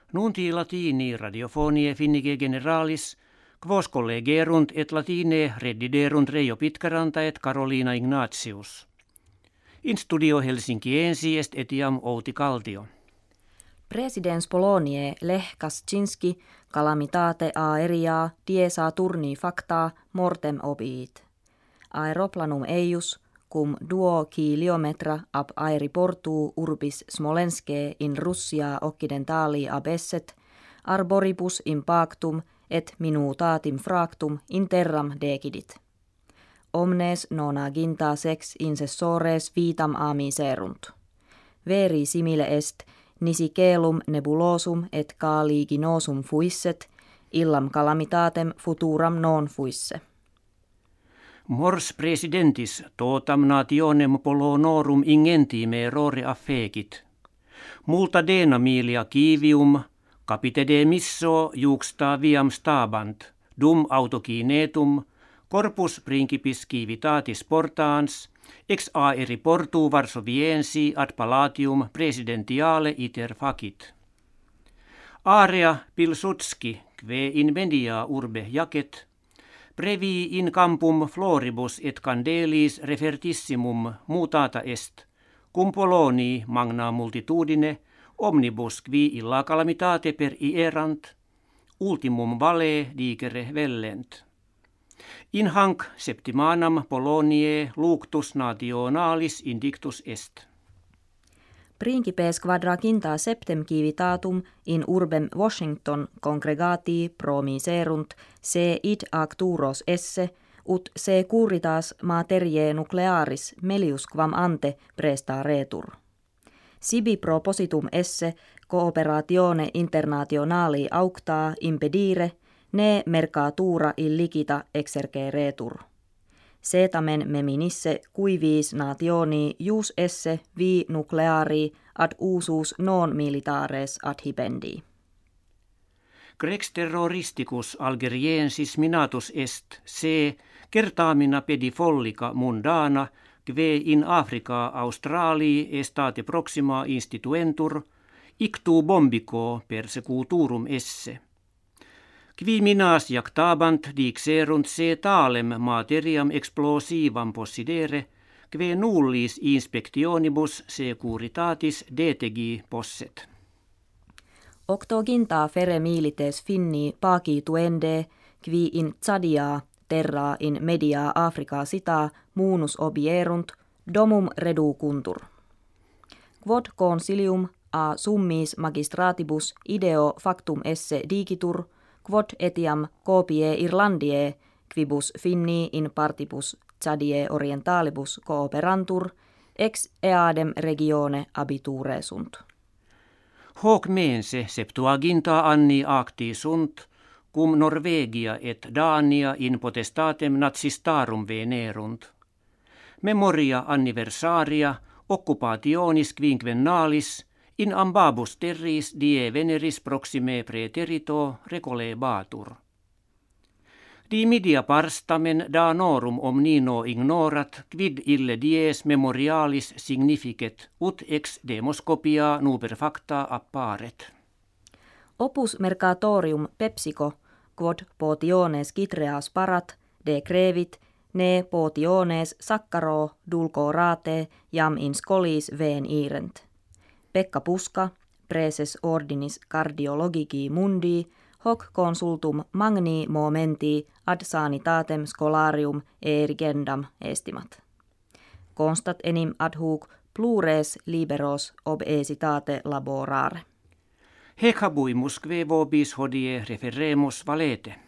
Nunti latini radiofonie finnige generalis, quos collegerunt et latine rediderunt Reijo Pitkaranta et Carolina Ignatius. In studio Helsinkiensi est etiam Outi Kaltio. Presidens Poloniae Lech Kaczynski calamitate aeria diesa turni facta mortem obiit. Aeroplanum eius cum 2 kilometra ab aeriportu urbis Smolenske in Russia occidentali abesset, arboribus impactum et minutatim fractum in terram decidit. Omnes nonaginta sex incessores vitam amiserunt. Veri simile est nisi caelum nebulosum et caaliginosum fuisset, illam calamitatem futuram non fuisse. Mors presidentis totam nationem Polonorum ingentime errore affecit. Multa dena milia kivium, capite de misso juxta viam stabant, dum autokinetum, corpus principis civitatis portans, ex aeri portu Varsoviensi ad palatium presidentiale iter facit. Area Pilsudski, kve in media urbe jacet, brevi in campum floribus et candelis refertissimum mutata est, cum Polonii magna multitudine, omnibus qui illa calamitate per ierant, ultimum vale digere vellent. In hanc septimanam Poloniae luctus nationalis indictus est. Principes quadraginta septem civitatum in urbem Washington congregati promiserunt se id acturos esse, ut se curitas materiae nuclearis melius quam ante presta retur. Sibi propositum esse cooperatione internationali aucta impedire, ne mercatura illicita exerce retur. Setamen meminisse cuivis nationi jus esse vi nucleari ad usus non militares adhibendi. Grex terroristicus algeriensis minatus est se certamina pedifollica mundana kve in Africa Australii estate proxima instituentur ictu bombico persecuturum esse. Qui minas jactabant dixerunt se talem materiam explosivam possidere, kve nullis inspectionibus securitatis detegi posset. Octoginta fere milites finni pagi tuende, qui in Tsadia terra in media Africa sita munus obierunt, domum reducuntur. Quod consilium a summis magistratibus ideo factum esse digitur, quod etiam copie Irlandiae, quibus finni in partibus Tsadie orientalibus cooperantur, ex eadem regione abiture sunt. Hoc mense septuaginta anni acti sunt, cum Norvegia et Dania in potestatem nazistarum venerunt. Memoria anniversaria occupationis quinquennalis in ambabus terris die veneris proxime praeterito recolebatur. Dimidia parstamen danorum omnino ignorat quid ille dies memorialis significet ut ex demoscopia nuper facta apparet. Opus mercatorium Pepsico, quod potiones gitreas parat, de crevit, ne potiones saccaro dulcorate jam in scholis ven irent. Pekka Puska, praeses ordinis cardiologici mundi, hoc consultum magni momenti ad sanitatem scholarium erigendam estimat. Constat enim ad hoc plures liberos obesitate laborare. Hec habuimus kve vobis hodie referemus valete.